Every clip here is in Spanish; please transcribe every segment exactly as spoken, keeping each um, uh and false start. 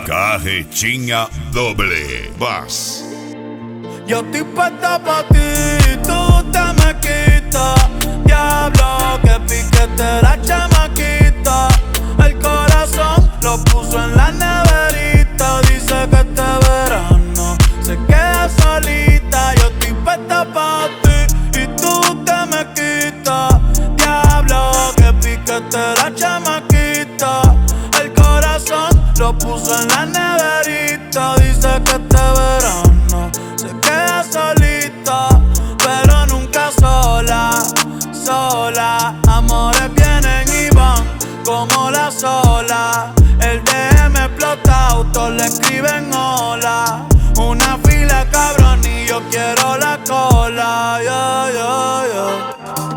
Carretinha doble bass. Yo estoy puesta pa' ti, tú te me quitas. Diablo, que piquete la chamaquita. El corazón lo puso en la neverita. Dice que este verano se queda solita. Yo estoy puesta pa' ti y tú te me quitas. Diablo, que piquete la chamaquita. El corazón lo puso en la neverita. Dice que este verano se queda solita, pero nunca sola, sola. Amores vienen y van como la sola. El D M explotado, todos le escriben hola. Una fila cabrón y yo quiero la cola. Yeah, yeah, yeah.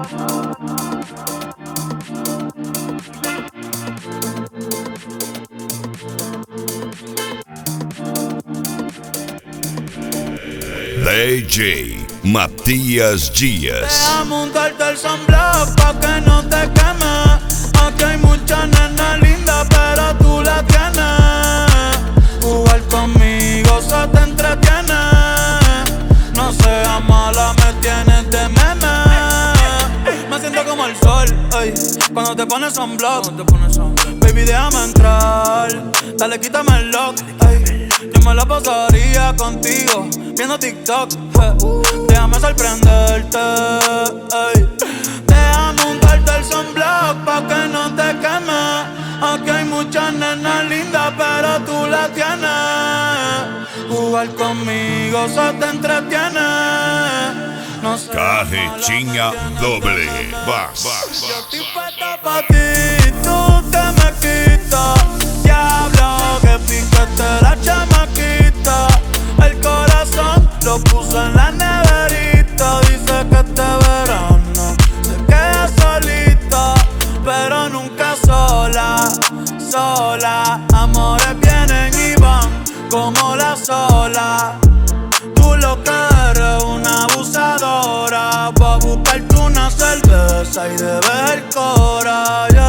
D J Matías Dias. Deja montarte el sunblock pa' que no te queme. Aquí hay muchas nenas lindas, pero tú la tienes. Jugar conmigo se te entretiene. No seas mala, me tienes de meme. Me siento como el sol, ey, cuando te pones sunblock. Baby, déjame entrar, dale, quítame el lock, ey. Yo me la pasaría contigo viendo TikTok, eh. Déjame sorprenderte, ey. Déjame untarte el sunblock pa' que no te queme. Aquí hay muchas nenas lindas, pero tú la tienes. Jugar conmigo se te entretiene. No sé. Carretinha doble bass. Yo estoy puesta pa' ti, tú te me quitas. Diablo, que piquete la chamaquita. El corazón lo puso en la neverita. Dice que este verano se queda solita, pero nunca sola, sola. Amores vienen y van como la sola. Tú lo que eres una abusadora. Va a buscarte una cerveza y debes el cora, yeah.